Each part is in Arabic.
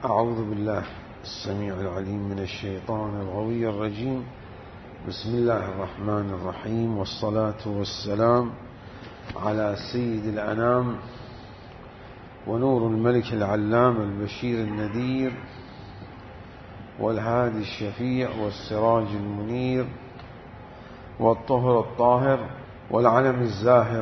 أعوذ بالله السميع العليم من الشيطان الغوي الرجيم. بسم الله الرحمن الرحيم، والصلاة والسلام على سيد الأنام ونور الملك العلام البشير النذير والهادي الشفيع والسراج المنير والطهر الطاهر والعلم الزاهر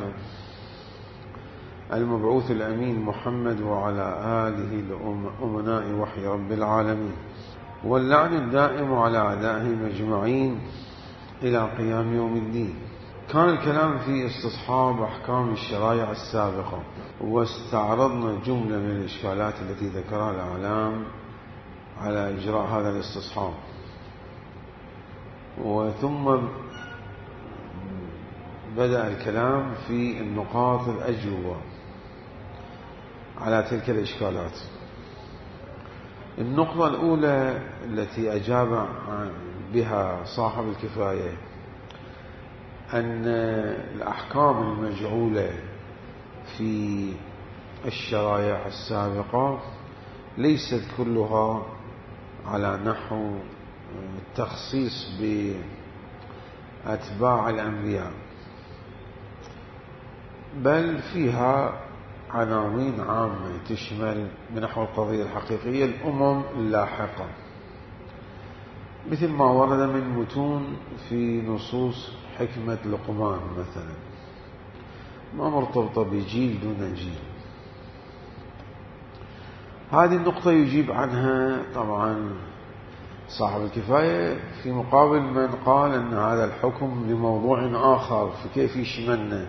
المبعوث الأمين محمد وعلى آله الأمناء وحي رب العالمين، واللعن الدائم على أعدائهم أجمعين إلى قيام يوم الدين. كان الكلام في استصحاب أحكام الشرائع السابقة، واستعرضنا جملة من الإشكالات التي ذكرها الأعلام على إجراء هذا الاستصحاب، وثم بدأ الكلام في النقاط الأجوبة على تلك الإشكالات. النقطة الأولى التي أجاب بها صاحب الكفاية أن الأحكام المجعولة في الشرائع السابقة ليست كلها على نحو التخصيص بأتباع الأنبياء، بل فيها عناوين عامة تشمل بنحو القضية الحقيقية الأمم اللاحقة، مثل ما ورد من متون في نصوص حكمة لقمان مثلا، ما مرتبطة بجيل دون جيل. هذه النقطة يجيب عنها طبعا صاحب الكفاية في مقابل من قال أن هذا الحكم لموضوع آخر، فكيف يشملنا؟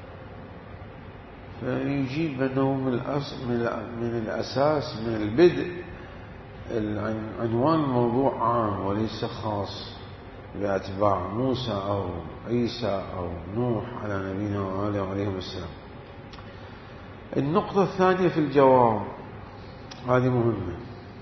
فيجيب أنه من الأساس من البدء عنوان الموضوع عام وليس خاص بأتباع موسى أو عيسى أو نوح على نبينا وآله عليهم السلام. النقطة الثانية في الجواب، هذه مهمة،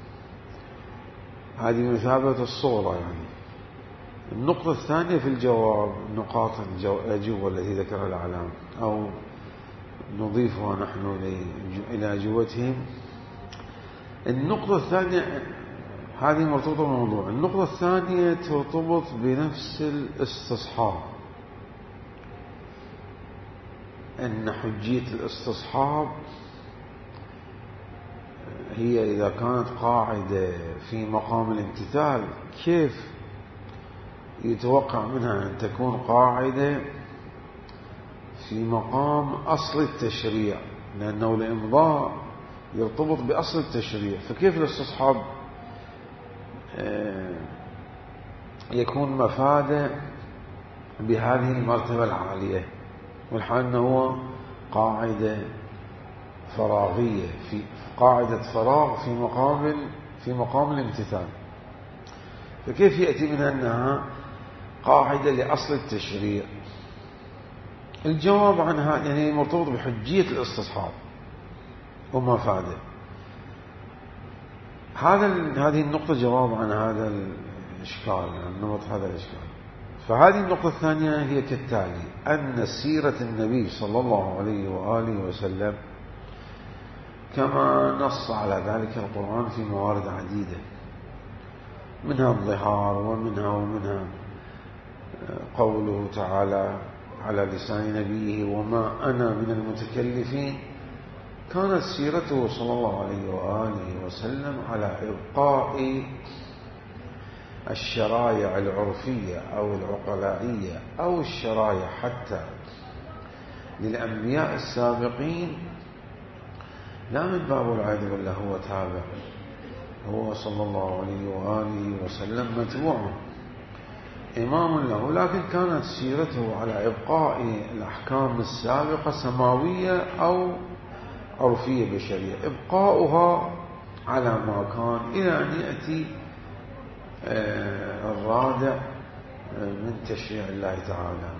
هذه مثابة الصورة يعني. النقطة الثانية في الجواب نقاط الأجوبة التي ذكرها الأعلام أو نضيفها نحن إلى أجوبتهم. النقطة الثانية هذه مرتبطة بالموضوع. النقطة الثانية ترتبط بنفس الاستصحاب، أن حجية الاستصحاب هي إذا كانت قاعدة في مقام الامتثال، كيف يتوقع منها أن تكون قاعدة في مقام أصل التشريع، لأنه الإمضاء يرتبط بأصل التشريع، فكيف الاستصحاب يكون مفادة بهذه المرتبة العالية، والحال أنه هو قاعدة فراغية، في قاعدة فراغ في مقام الامتثال، فكيف يأتي منها أنها قاعدة لأصل التشريع؟ الجواب عنها يعني مرتبط بحجية الاستصحاب ومفاده. هذه النقطة جواب عن هذا الإشكال، عن نمط هذا الإشكال. فهذه النقطة الثانية هي كالتالي: أن سيرة النبي صلى الله عليه وآله وسلم كما نص على ذلك القرآن في موارد عديدة، منها الظهار ومنها قوله تعالى على لسان نبيه: وما أنا من المتكلفين. كانت سيرته صلى الله عليه وآله وسلم على إبقاء الشرائع العرفية أو العقلائية أو الشرائع حتى للأنبياء السابقين، لا من باب العدل ولا هو تابع، هو صلى الله عليه وآله وسلم متبوع إمام له، لكن كانت سيرته على إبقاء الأحكام السابقة سماوية أو عرفية بشرية، إبقاؤها على ما كان إلى أن يأتي الرادع من تشريع الله تعالى.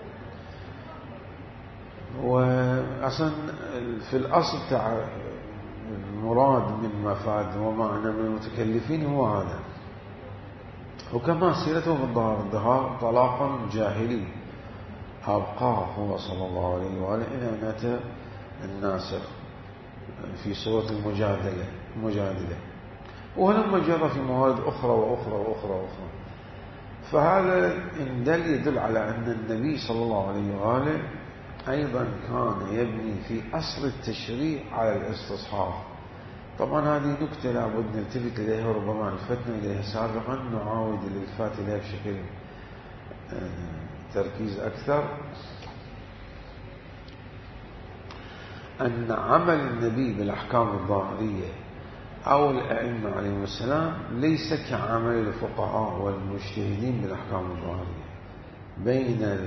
وأصلا في الأصل المراد من مفاد ومعنى من المتكلفين هو هذا. وكما سيرته في الظهار طلاقا جاهلي أبقاه هو صلى الله عليه وآله إلى أن أتى الناسخ في سورة المجادلة. ولما جرى في موارد أخرى وأخرى وأخرى وأخرى. فهذا إن دل يدل على أن النبي صلى الله عليه وآله أيضا كان يبني في أصل التشريع على الاستصحاب. طبعا هذه نكتة لابد نلتفت إليها وربما الفتنا إليها سابقا، نعاود الالتفات إليها بشكل تركيز أكثر. أن عمل النبي بالأحكام الظاهرية أو الأئمة عليهم السلام ليس كعمل الفقهاء والمجتهدين بالأحكام الظاهرية. بين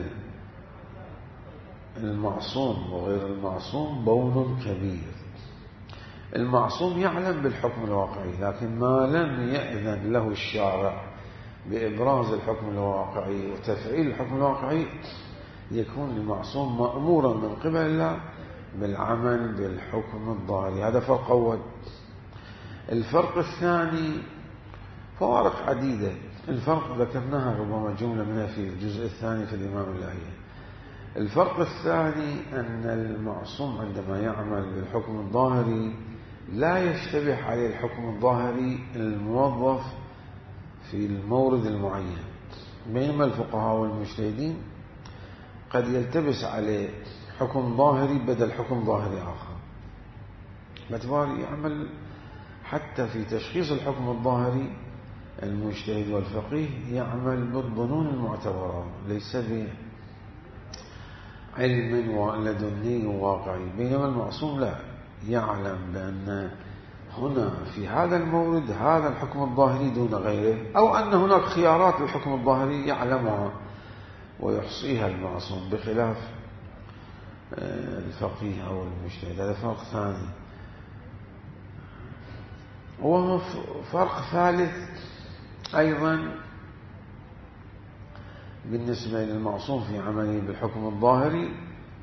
المعصوم وغير المعصوم بون كبير. المعصوم يعلم بالحكم الواقعي، لكن ما لم يأذن له الشارع بإبراز الحكم الواقعي وتفعيل الحكم الواقعي يكون المعصوم مأمورا من قبل الله بالعمل بالحكم الظاهري. هذا فرق أول. الفرق الثاني فوارق عديدة. الفرق ذكرناها ربما جملة منها في الجزء الثاني في الإمام اللاهية. الفرق الثاني أن المعصوم عندما يعمل بالحكم الظاهري لا يشتبه عليه الحكم الظاهري الموظف في المورد المعين، بينما الفقهاء والمجتهدين قد يلتبس عليه حكم ظاهري بدل حكم ظاهري آخر، باعتبار يعمل حتى في تشخيص الحكم الظاهري. المجتهد والفقيه يعمل بالظنون المعتبرة ليس بعلم لدني واقعي، بينما المعصوم لا، يعلم بأن هنا في هذا المورد هذا الحكم الظاهري دون غيره، أو أن هناك خيارات للحكم الظاهري يعلمها ويحصيها المعصوم بخلاف الفقيه أو المجتهد. هذا فرق ثاني. وفرق ثالث أيضا بالنسبة للمعصوم في عمله بالحكم الظاهري،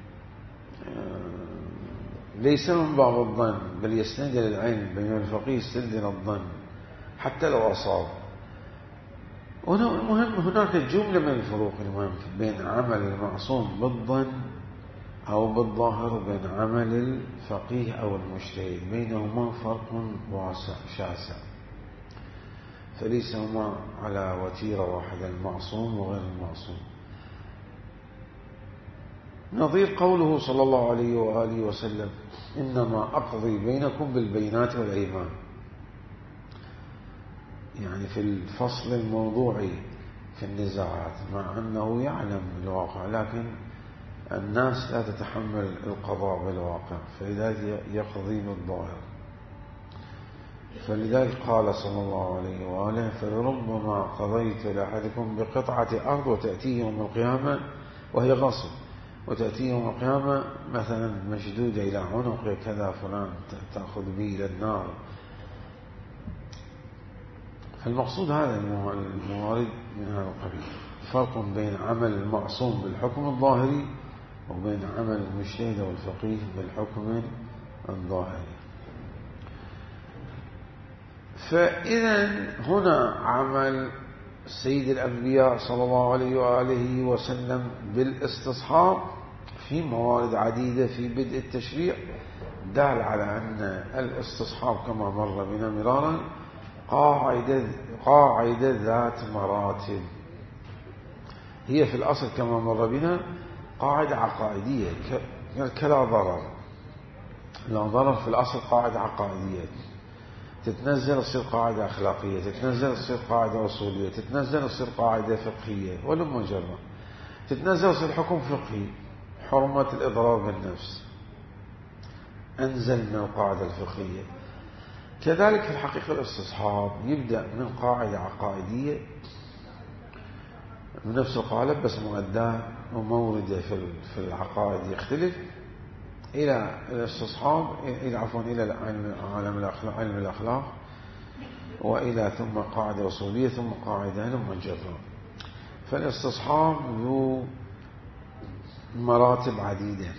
ليس من باب الظن بل يستند إلى العلم، بينما الفقيه يستند إلى الظن حتى لو أصاب. المهم هناك جملة من الفروق المهم بين عمل المعصوم بالظن أو بالظاهر وبين عمل الفقيه أو المجتهد، بينهما فرق واسع شاسع، فليس هما على وتيرة واحدة المعصوم وغير المعصوم. نظير قوله صلى الله عليه وآله وسلم: إنما أقضي بينكم بالبينات والأيمان، يعني في الفصل الموضوعي في النزاعات، مع أنه يعلم الواقع لكن الناس لا تتحمل القضاء بالواقع، فلذلك يقضي بالظاهر. فلذلك قال صلى الله عليه وآله: فلربما قضيت لأحدكم بقطعة أرض وتأتيه يوم القيامة وهي غصب، وتأتيه يوم القيامة مثلا مشدودة إلى عنق كذا فلان تأخذ به إلى النار. فالمقصود هذا الموارد من هذا القبيل. فرق بين عمل المعصوم بالحكم الظاهري وبين عمل المجتهد والفقيه بالحكم الظاهري. فإذا هنا عمل سيد الأنبياء صلى الله عليه وآله وسلم بالاستصحاب في موارد عديدة في بدء التشريع دال على أن الاستصحاب كما مر بنا مرارا قاعدة ذات مراتب. هي في الأصل كما مر بنا قاعدة عقائدية كلا ضرر. لا ضرر في الأصل قاعدة عقائدية، تتنزل تصير قاعدة أخلاقية، تتنزل تصير قاعدة أصولية، تتنزل تصير قاعدة فقهية، ولما جرى تتنزل تصير حكم فقهي، حرمة الإضرار بالنفس أنزل من القاعدة الفقهية. كذلك في الحقيقة الاستصحاب يبدأ من قاعدة عقائدية من نفس القالب بس مؤداه ومورده في العقائد يختلف، إلى الاستصحاب إلى علم الأخلاق، وإلى ثم قاعدة أصولية ثم قاعدة مجرة. فالاستصحاب ذو مراتب عديدة،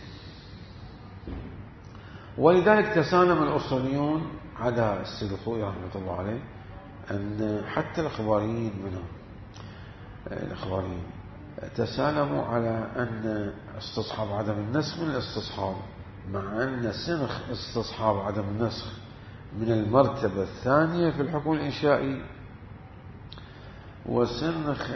ولذلك تسالم الأصوليون على السيد الخوئي رحمة الله عليه أن حتى الأخباريين منهم الأخباريين تسالموا على أن استصحاب عدم النسخ من الاستصحاب، مع أن سنخ استصحاب عدم النسخ من المرتبة الثانية في الحكم الإنشائي. وسنخ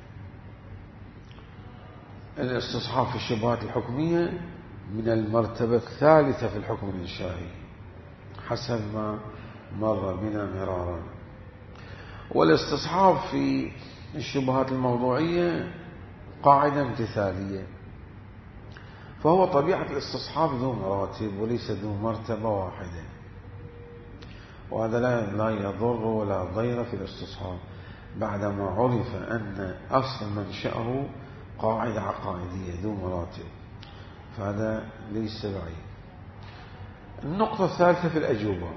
الاستصحاب في الشبهات الحكمية من المرتبة الثالثة في الحكم الإنشائي حسب ما مر بنا مرارا. والاستصحاب في الشبهات الموضوعية قاعدة امتثالية، فهو طبيعة الاستصحاب ذو مراتب وليس ذو مرتبة واحدة، وهذا لا يضر ولا ضير في الاستصحاب بعدما عرف أن أصل منشأه قاعدة عقائدية ذو مراتب، فهذا ليس بعيد. النقطة الثالثة في الأجوبة،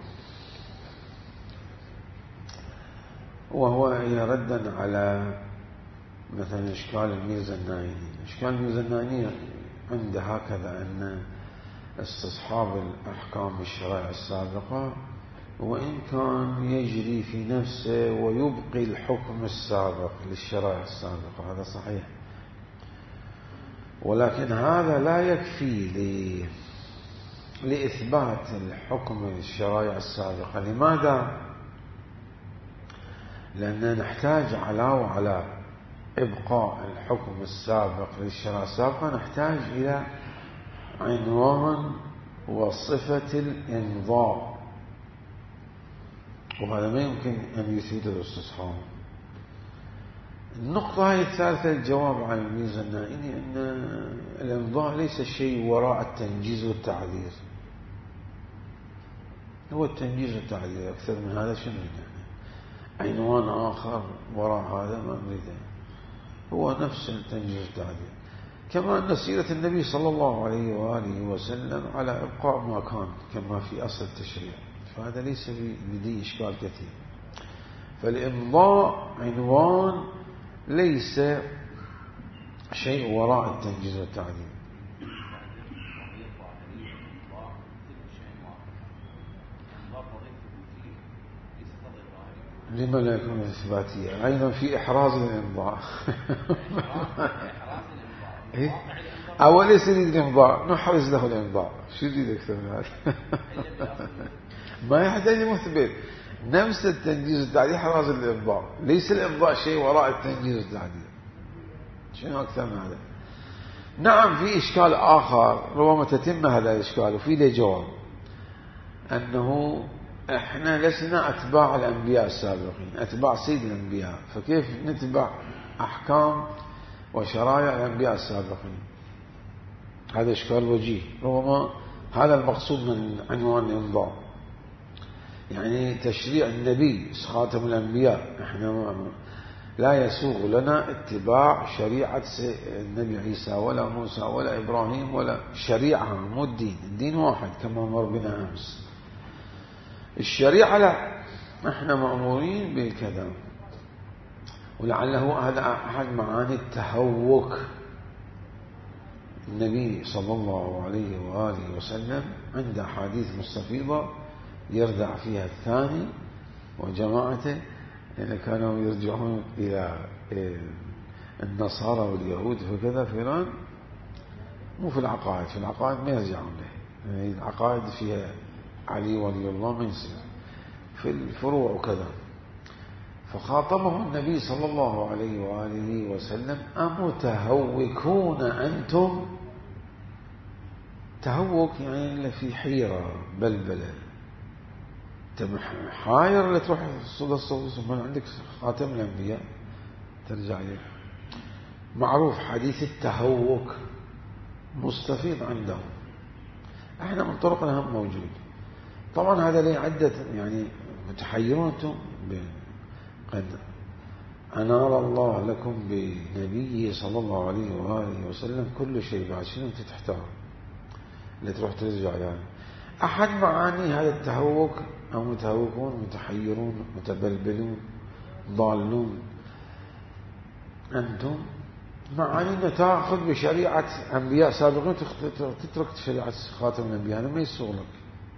وهو ردا على مثلا إشكال الميرزا النائني. إشكال الميرزا النائني عند هكذا أن استصحاب الأحكام الشرائع السابقة وإن كان يجري في نفسه ويبقي الحكم السابق للشرائع السابقة، هذا صحيح، ولكن هذا لا يكفي لإثبات الحكم الشرائع السابقة. لماذا؟ لأننا نحتاج على إبقاء الحكم السابق للشرائع السابقة نحتاج إلى عنوان وصفة الإمضاء، وهذا ما يمكن أن يثبت الاستصحاب. النقطة هذه الثالثة الجواب عن الميرزا النائني أن الإمضاء ليس شيء وراء التنجيز والتعذير، هو التنجيز والتعذير أكثر من هذا. شنو يعني عنوان آخر وراء هذا ما نريده، هو نفس التنجيز والتعذير. كما أن سيرة النبي صلى الله عليه وآله وسلم على إبقاء ما كان كما في أصل التشريع، فهذا ليس لديه إشكال كثير. فالإمضاء عنوان ليس شيء وراء التنجيز والتعديل. لما لا يكون إثباتية؟ أيضا في إحراز الإمضاء أول ليس يريد الإمضاء نحرز له الإمضاء، شو يريد أكثر من هذا؟ ما يحتاج مثبت، نفس التنجيز والتعديل إحراز الإمضاء، ليس الإمضاء شيء وراء التنجيز والتعديل. شنو أكثر من هذا؟ نعم في إشكال آخر ربما تتم هذا الإشكال وفي له جواب، أنه إحنا لسنا أتباع الأنبياء السابقين، أتباع سيد الأنبياء، فكيف نتبع أحكام وشرائع الأنبياء السابقين؟ هذا إشكال وجيه، ربما هذا المقصود من عنوان الإمضاء، يعني تشريع النبي خاتم الأنبياء، إحنا لا يسوغ لنا اتباع شريعة النبي عيسى ولا موسى ولا إبراهيم ولا شريعة، مو الدين واحد كما مر بنا أمس. الشريعة لا، احنا مأمورين بالكذا، ولعله هذا أحد معاني التهوك. النبي صلى الله عليه وآله وسلم عند أحاديث مستفيضة يردع فيها الثاني وجماعته، يعني كانوا يرجعون إلى النصارى واليهود فكذا في إيران، مو في العقائد، في العقائد ما يرجعون له، يعني العقائد فيها علي ولي الله ما يصير، في الفروع وكذا. فخاطبهم النبي صلى الله عليه وآله وسلم: أمتهوكون أنتم؟ تهوك يعني اللي في حيرة بلبلة، انت حاير اللي تروح صدى الصوت من عندك خاتم الأنبياء ترجع له. معروف حديث التهوك مستفيض عندهم، احنا من طرقنا هم موجود. طبعا هذا ليه عدة يعني متحيرون انتم، قد أنار الله لكم بنبيه صلى الله عليه وآله وسلم كل شيء، بعد شنو انت تحتار اللي تروح ترجع يعني. أحد معاني هذا التهوك أو متهوكون متحيرون متبلبلون ضالون أنتم، معاني أن تأخذ بشريعة أنبياء سابقين تترك شريعة خاتم الأنبياء، هذا ما يسوغ لك.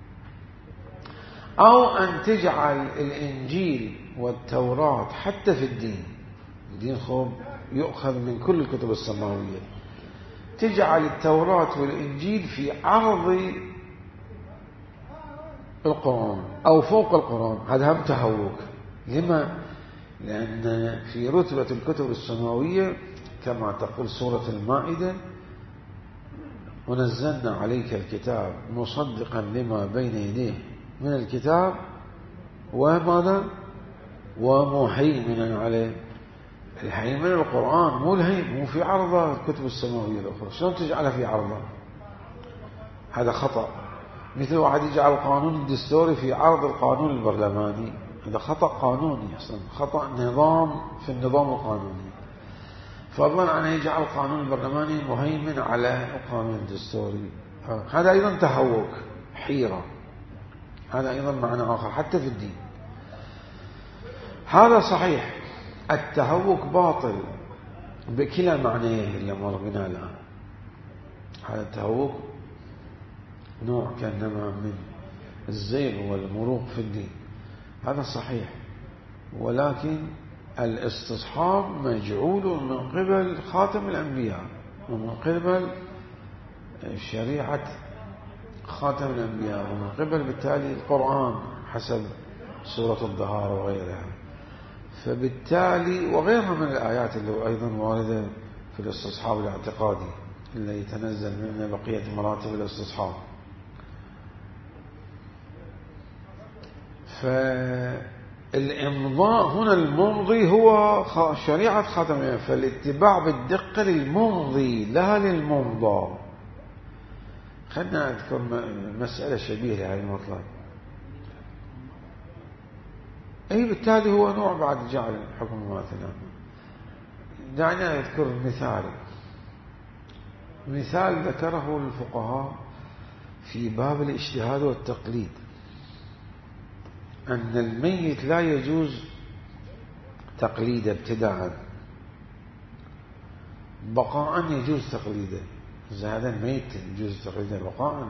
أو أن تجعل الإنجيل والتوراة حتى في الدين خوب يؤخذ من كل الكتب السماوية، تجعل التوراة والإنجيل في عرض القرآن أو فوق القرآن، هذا هم تهوك. لما؟ لأن في رتبة الكتب السماوية كما تقول سورة المائدة: ونزلنا عليك الكتاب مصدقا لما بين يديه من الكتاب وماذا؟ ومهيمنا عليه. الهيمن القرآن، مو الهيمن، مو في عرضه الكتب السماوية الأخرى. شلون تجعلها في عرضه؟ هذا خطأ. مثل واحد يجعل القانون الدستوري في عرض القانون البرلماني، هذا خطأ قانوني أصلا، خطأ نظام في النظام القانوني. فضلا عن يجعل القانون البرلماني مهيمن على القانون الدستوري، هذا أيضا تهوك، حيرة، هذا أيضا معنى آخر حتى في الدين. هذا صحيح، التهوك باطل بكلا معنيه اللي مرغنا الآن. هذا التهوك نوع كأنما من الزيغ والمروق في الدين، هذا صحيح، ولكن الاستصحاب مجعول من قبل خاتم الأنبياء ومن قبل شريعة خاتم الأنبياء ومن قبل بالتالي القرآن حسب سورة الظهار وغيرها. فبالتالي وغيرها من الآيات اللي أيضا واردة في الاستصحاب الاعتقادي اللي يتنزل منه بقية مراتب الاستصحاب. فالإمضاء هنا، الممضي هو شريعة خاتم الأنبياء، فالاتباع بالدقة للممضي لا للممضى. خلنا أذكر مسألة شبيهة لهذا المطلب. أي بالتالي هو نوع بعد جعل الحكم مماثلا. دعنا نذكر مثال ذكره الفقهاء في باب الاجتهاد والتقليد، أن الميت لا يجوز تقليده ابتداء، بقاء يجوز تقليده. هذا الميت يجوز تقليده بقاء،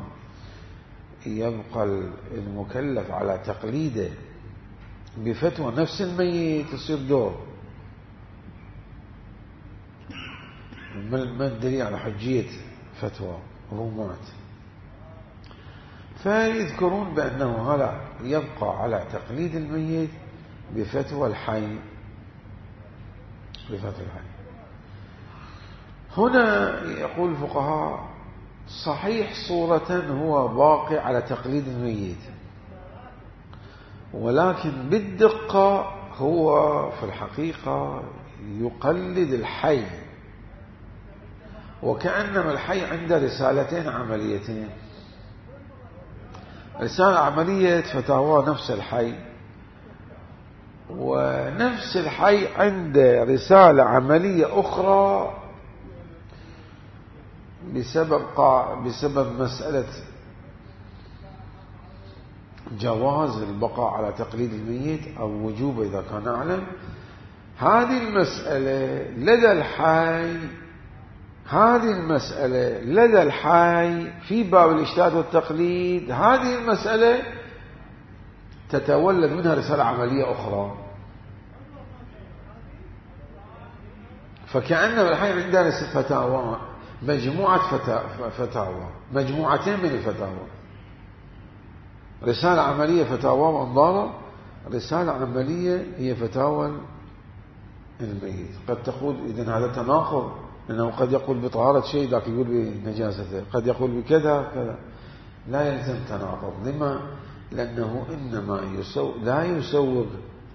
يبقى المكلف على تقليده بفتوى نفس الميت يصير دور. ما الدليل على حجية فتوى وهو مات؟ فيذكرون بأنه هذا يبقى على تقليد الميت بفتوى الحي. هنا يقول الفقهاء: صحيح صورة هو باقي على تقليد الميت، ولكن بالدقة هو في الحقيقة يقلد الحي، وكأنما الحي عنده رسالتين عمليتين: رسالة عملية فتاوى نفس الحي، ونفس الحي عنده رسالة عملية أخرى بسبب مسألة جواز البقاء على تقليد الميت أو وجوبه إذا كان أعلم. هذه المسألة لدى الحي في باب الاجتهاد والتقليد، هذه المسألة تتولد منها رسالة عملية أخرى، فكأنما الحي عنده فتاوى، مجموعة فتاوى، مجموعتين من الفتاوى: رسالة عملية فتاوى وانظارة، رسالة عملية هي فتاوى الميت. قد تقول إذن هذا تناقض، لأنه قد يقول بطهارة شيء ذاك يقول بنجاسته، قد يقول بكذا كذا، لا يلزم تناقض. لما؟ لأنه إنما لا يسوغ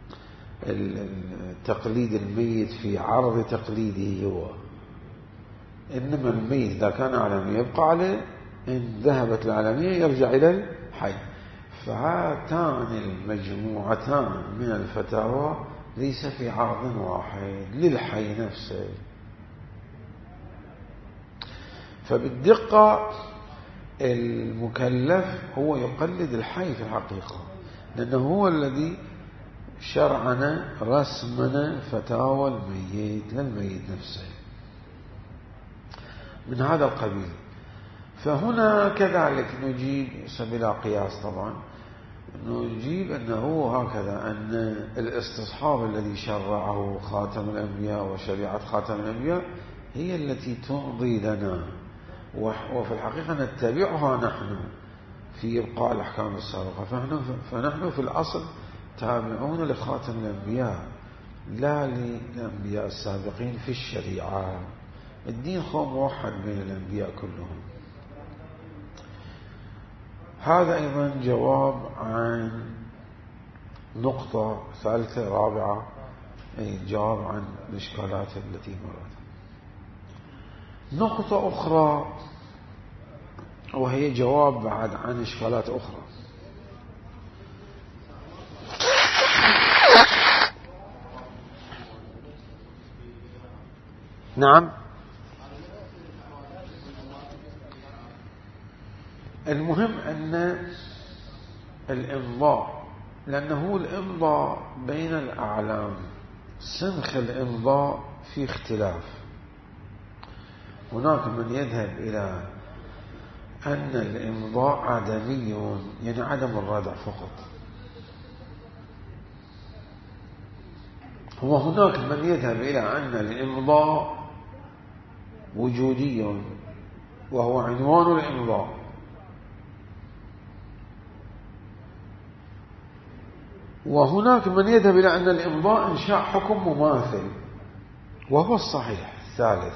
تقليد الميت في عرض تقليده هو، إنما الميت إذا كان عالمي يبقى عليه، إن ذهبت العالمية يرجع إلى الحي. فهاتان المجموعتان من الفتاوى ليس في عرض واحد للحي نفسه. فبالدقة المكلف هو يقلد الحي في الحقيقة، لأنه هو الذي شرعنا رسمنا فتاوى الميت للميت نفسه من هذا القبيل. فهنا كذلك نجيب سبيل قياس، طبعا نجيب أنه هكذا، أن الاستصحاب الذي شرعه خاتم الأنبياء وشريعة خاتم الأنبياء هي التي تمضي لنا، وفي الحقيقة نتبعها نحن. في إبقاء الأحكام السابقة، فنحن في الأصل تابعون لخاتم الأنبياء لا للأنبياء السابقين في الشريعة. الدين هو موحد بين الأنبياء كلهم. هذا أيضا جواب عن نقطة ثالثة رابعة، أي جواب عن الإشكالات التي مرت. نقطة أخرى وهي جواب بعد عن إشكالات أخرى. نعم، المهم أن الإمضاء، لأنه الإمضاء بين الأعلام سنخ الإمضاء في اختلاف. هناك من يذهب إلى أن الإمضاء عدمي، يعني عدم الردع فقط، وهناك من يذهب إلى أن الإمضاء وجودي وهو عنوان الإمضاء. وهناك من يذهب إلى أن الإمضاء إنشاء حكم مماثل، وهو الصحيح الثالث.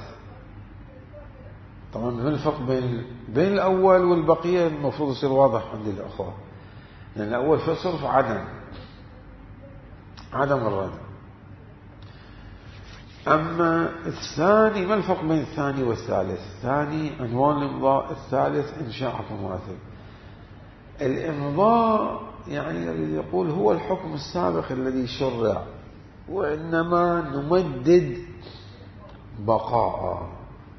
طبعا من الفرق بين الأول والبقية المفروض يصير واضح عند الأخوة، لأن الأول في صرف عدم الردع. أما الثاني، ما الفرق بين الثاني والثالث؟ الثاني عنوان الإمضاء، الثالث إنشاء حكم مماثل. الإمضاء يعني الذي يقول هو الحكم السابق الذي شرع، وإنما نمدد بقاء،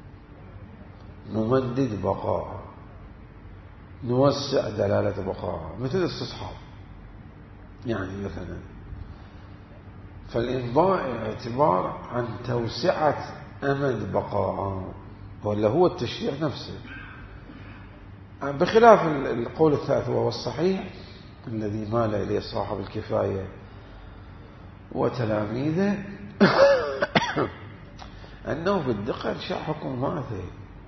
نوسع دلالة بقاء، مثل الاستصحاب يعني مثلا. فالإمضاء اعتبار عن توسعة أمد بقاء، ولا هو التشريع نفسه، بخلاف القول الثالث وهو الصحيح الذي مال إليه صاحب الكفاية وتلاميذه أنه بالدقة إنشاء حكم ماثل،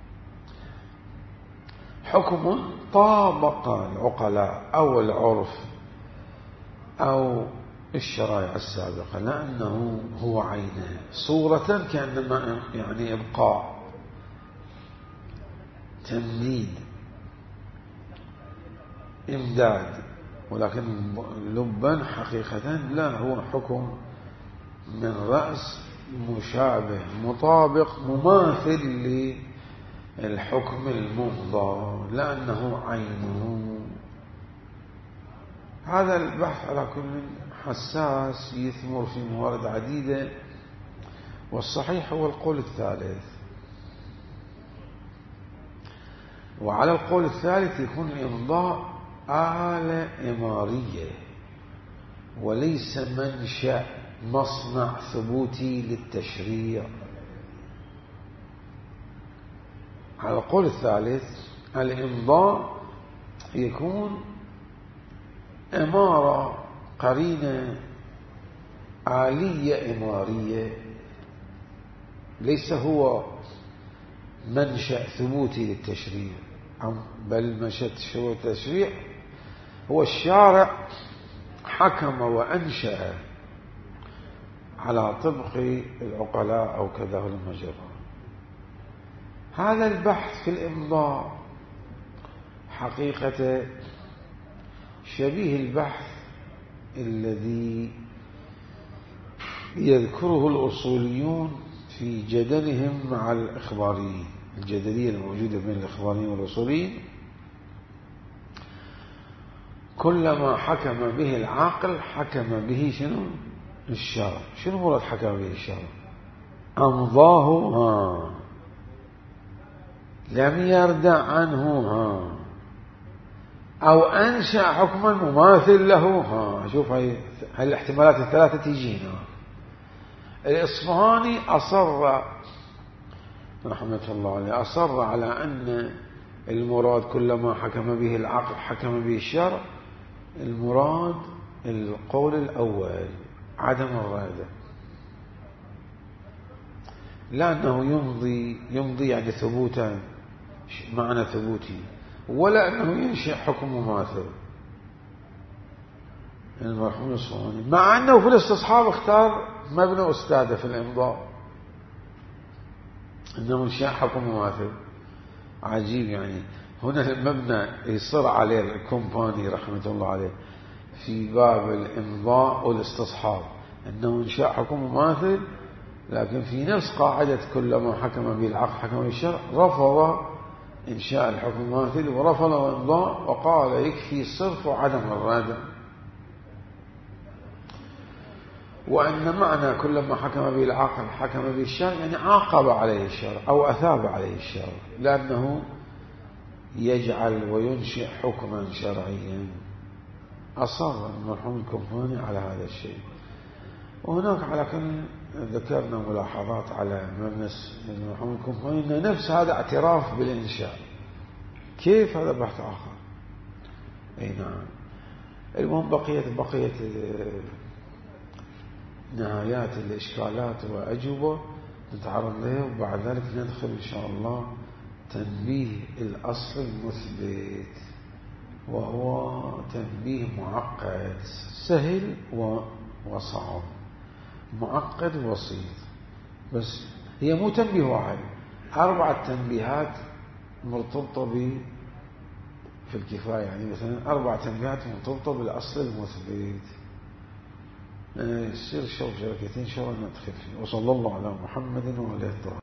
حكم طابق العقلاء أو العرف أو الشرائع السابقة، لأنه هو عينه صورة كأنما يعني إبقاء، تمديد، إمداد، ولكن لبا حقيقة لا، هو حكم من رأس مشابه مطابق مماثل للحكم الممضى، لأنه عينه. هذا البحث على كل حساس يثمر في موارد عديدة، والصحيح هو القول الثالث. وعلى القول الثالث يكون الإمضاء آلة إمارية وليس منشأ مصنع ثبوتي للتشريع. على القول الثالث الإمضاء يكون إمارة، قرينة آلية إمارية، ليس هو منشأ ثبوتي للتشريع، بل منشأ التشريع هو الشارع حكم وأنشأ على طبق العقلاء أو كذا المجرى. هذا البحث في الإمضاء حقيقة شبيه البحث الذي يذكره الأصوليون في جدلهم مع الإخباريين، الجدلية الموجودة بين الإخباريين والأصوليين. كلما حكم به العاقل حكم به شنو؟ الشرع. شنو مراد حكم به الشرع؟ أمضاه لم يردع عنه أو أنشأ حكما مماثل له. شوف هاي الاحتمالات الثلاثة تيجينا. الإصفهاني أصر رحمة الله عليه، أصر على أن المراد كلما حكم به العقل حكم به الشرع، المراد القول الأول عدم الردع، لأنه يمضي يعني ثبوتا، معنى ثبوتي، ولا أنه ينشئ حكم مماثل المرحوم الصواني، مع أنه في الاستصحاب اختار مبنى أستاذه في الإمضاء أنه ينشئ حكم مماثل. عجيب يعني، هنا المبنى يصر عليه الكومباني رحمة الله عليه في باب الإمضاء والاستصحاب أنه إنشاء حكم مماثل، لكن في نفس قاعدة كلما حكم به العقل حكم به الشرع رفض إنشاء الحكم المماثل ورفض الإمضاء، وقال يكفي صرف وعدم الردع. وأن معنى كلما حكم به العقل حكم به الشرع يعني عاقب عليه الشرع أو أثاب عليه الشرع، لأنه يجعل وينشئ حكما شرعيا. أصر المرحوم الكومباني على هذا الشيء. وهناك على كل ذكرنا ملاحظات على مبنى المرحوم الكومباني، أن نفس هذا اعتراف بالإنشاء. كيف؟ هذا بحث آخر. أي نعم. المهم بقية نهايات الإشكالات وأجوبة نتعرض لها، وبعد ذلك ندخل إن شاء الله تنبيه الأصل المثبت، وهو تنبيه معقد، سهل وصعب، معقد وبسيط. بس هي مو تنبيه واحد، 4 تنبيهات مرتبطة في الكفاية، يعني مثلا 4 تنبيهات مرتبطة بالأصل المثبت. يصير شركتين إن شاء الله ندخل فيه. وصلى الله على محمد وعلى آله.